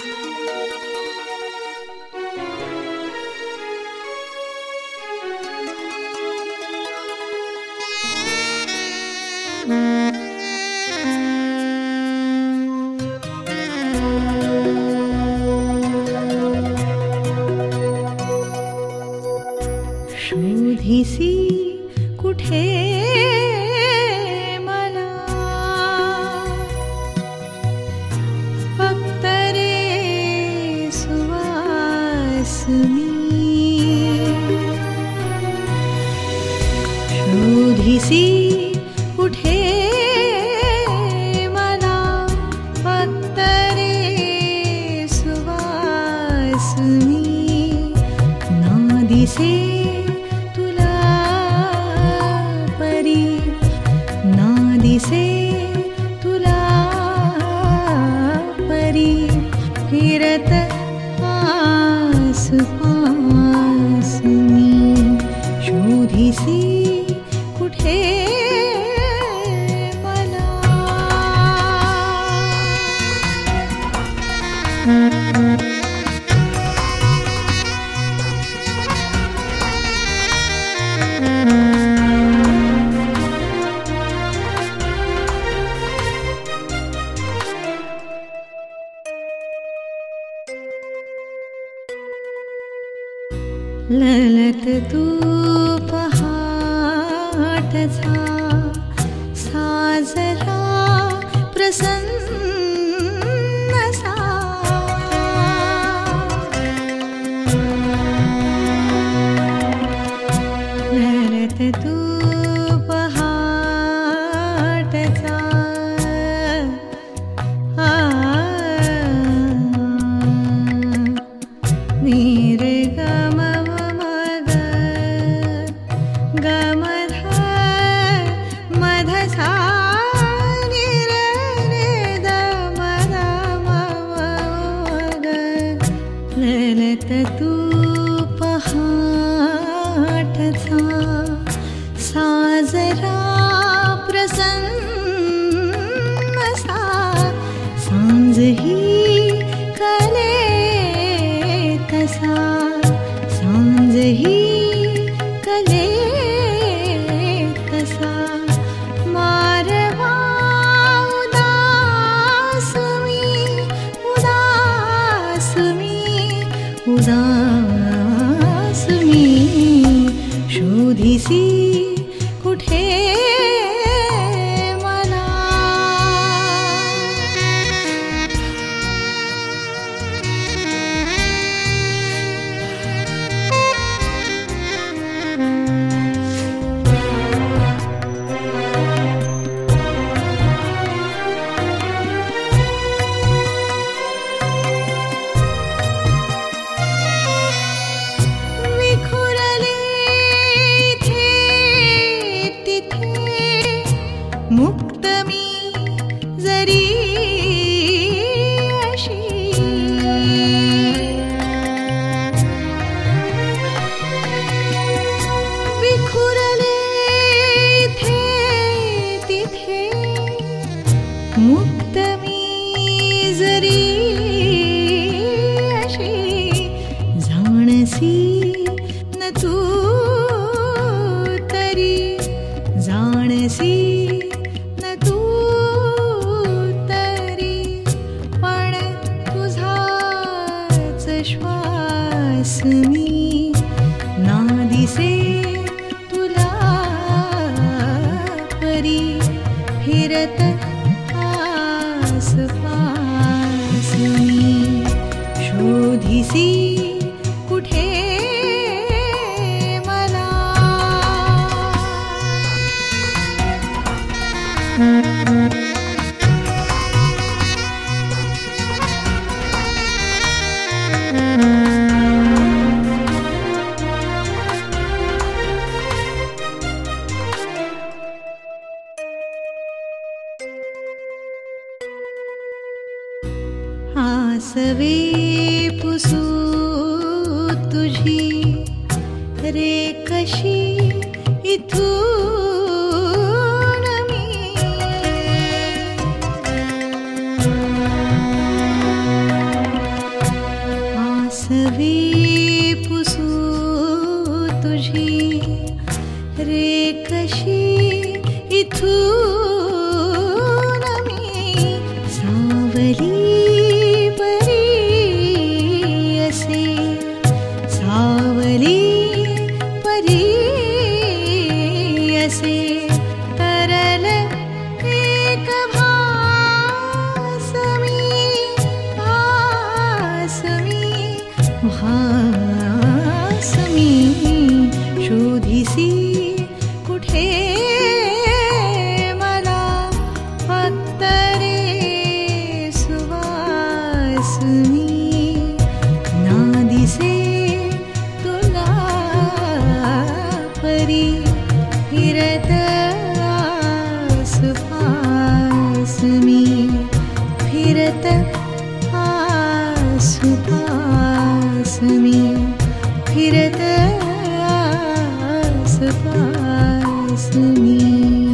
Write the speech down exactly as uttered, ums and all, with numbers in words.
शोधिसी कुठे मला फक्त रे सुवास मी शोधिसी कुठे मला फक्त रे सुवास मी ना दिसे दिसे तुला परी फिरत आसपास मी शोधिसी कुठे मला ललत तू पहाटचा साजरा प्रसन्न सा ललत तू पहाटचा आ मेरे गम ललत तू पहाटचा साजरा प्रसन्न सा सांज ही कले तसा सांज ही कले तसा मारवा उदास मी उदास मी उदास मी शोधिसी कुठे मला मुक्त मी जरी अशी विखुरले इथे तिथे मुक्त मी जरी अशी जाणसी न तू तरी जाणसी श्वास मी ना दिसे तुला परी फिरत आसपास मी शोधिसी कुठे मला आसवे पुसू तुझी रे कशी इथून मी सवे पुसू तुझी रे कशी इथून मी सावली परी असे सावली परी असे तरल एक भास मी भास मी भास मी शोधिसी कुठे मला फक्त रे सुवास मी ना दिसे तुला परी फिरत आसपास मी फिरत आसपास मी फिरत आसपास मी